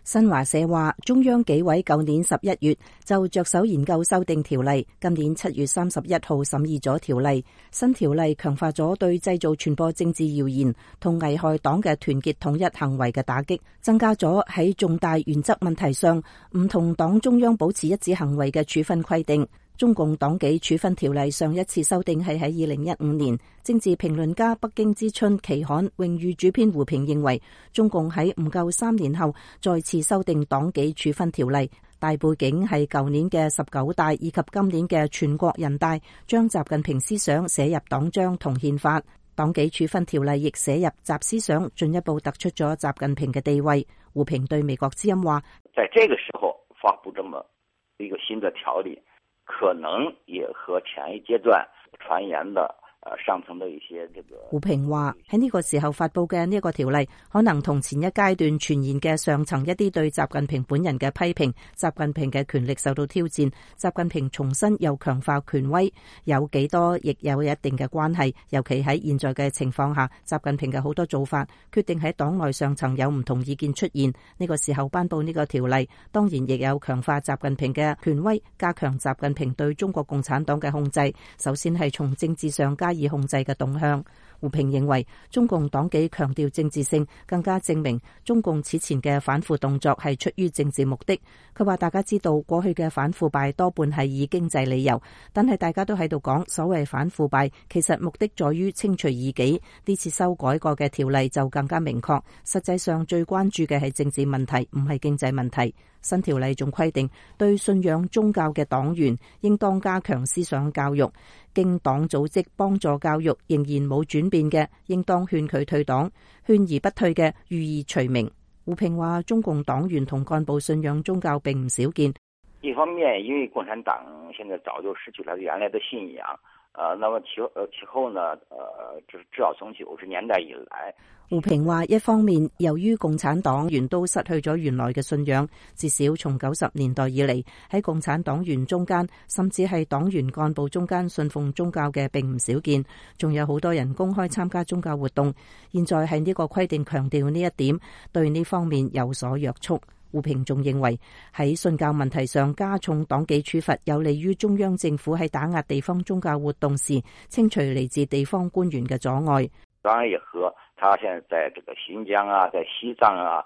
新華社話，中央紀委舊年11月就着手研究修訂條例，今年7月31號審議咗條例。新條例強化咗對製造傳播政治謠言同危害黨嘅團結統一行為嘅打擊，增加咗喺重大原則問題上唔同黨中央保持一致行為嘅處分規定。中共黨紀處分條例上一次修訂係喺2015年。政治評論家北京之春期刊榮譽主編胡平認為，中共喺唔夠3年後再次修訂黨紀處分條例，大背景係舊年嘅19大以及今年嘅全國人大將習近平思想寫入黨章同憲法。黨紀處分條例亦寫入習思想，進一步突出咗習近平嘅地位。胡平對美國之音話： 在這個時候發布這麼一個新的條例，可能也和前一階段傳言的上層的一些胡平話喺呢個時候發布嘅呢一個條例，可能同前一階段傳言嘅上層一啲對習近平本人嘅批評，習近平嘅權力受到挑戰，習近平重新又強化權威，有幾多亦有一定嘅關係。尤其喺現在嘅情況下，習近平嘅好多做法決定喺黨內上層有唔同意見出現。呢個時候頒布呢個條例，當然亦有強化習近平嘅權威，加強習近平對中國共產黨嘅控制。首先係從政治上加以控制嘅動向。胡平認為，中共黨紀強調政治性，更加證明中共此前嘅反腐動作係出於政治目的。佢話大家知道過去嘅反腐敗多半係以經濟理由，但係大家都喺度講所謂反腐敗其實目的在於清除異己。呢次修改過嘅條例就更加明確，實際上最關注嘅係政治問題，唔係經濟問題。新條例仲規定，對信仰宗教嘅黨員應當加強思想教育，經黨組織幫助教育仍然冇轉變嘅，應當勸佢退黨，勸而不退嘅予以除名。胡平話，中共黨員同幹部信仰宗教並唔少見。 一方面，因為共產黨現在早就失去了原來的信仰，那麼其後呢，至少從90年代以來。 胡平話，一方面由於共產黨員都失去咗原來嘅信仰，至少從90年代以嚟，喺共產黨員中間，甚至係黨員幹部中間信奉宗教嘅並唔少見，仲有好多人公開參加宗教活動。現在係呢個規定強調呢一點，對呢方面有所約束。胡平仲認為喺信教問題上加重黨紀處罰，有利於中央政府喺打壓地方宗教活動時清除嚟自地方官員嘅阻礙。 當然也和他現在在這個新疆啊，在西藏啊，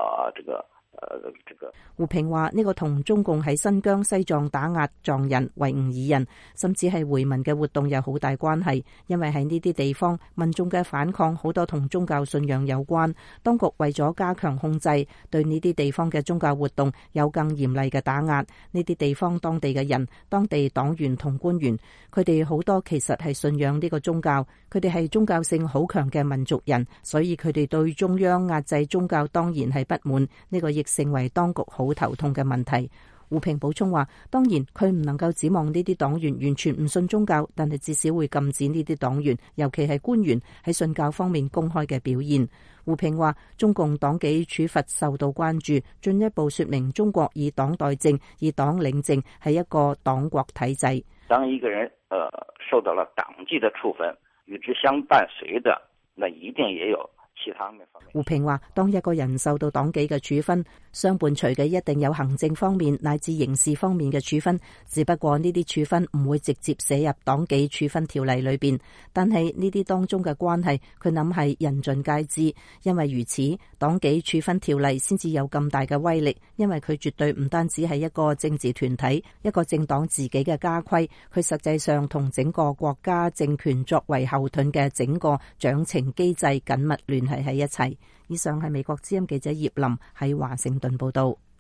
胡平話呢個同中共喺新疆、西藏打壓藏人、維吾爾人，甚至係回民嘅活動有好大關係。因為喺呢啲地方，民眾嘅反抗好多同宗教信仰有關。當局為咗加強控制，對呢啲地方嘅宗教活動有更嚴厲嘅打壓。呢啲地方當地嘅人、當地黨員同官員，佢哋好多其實係信仰呢個宗教，佢哋係宗教性好強嘅民族人，所以佢哋對中央壓制宗教當然係不滿。呢個亦成為當局好頭痛嘅問題。胡平補充話，當然佢唔能夠指望呢啲黨員完全唔信宗教，但係至少會禁止呢啲黨員，尤其係官員喺信教方面公開嘅表現。胡平話，中共黨紀處罰受到關注，進一步說明中國以黨代政、以黨領政係一個黨國體制。 當一個人受到了黨紀的處分，與之相伴隨的，那一定也有其他方面。 胡平話，當一個人受到黨紀嘅處分，相伴隨嘅一定有行政方面乃至刑事方面嘅處分，只不過呢啲處分唔會直接寫入黨紀處分條例裏邊，但係呢啲當中嘅關係，佢諗係人盡皆知。因為如此，黨紀處分條例先至有咁大嘅威力，因為佢絕對唔單止係一個政治團體、一個政黨自己嘅家規，佢實際上同整個國家政權作為後盾嘅整個獎懲機制緊密聯繫喺一齊。以上係美國之音記者葉林喺華盛頓報道。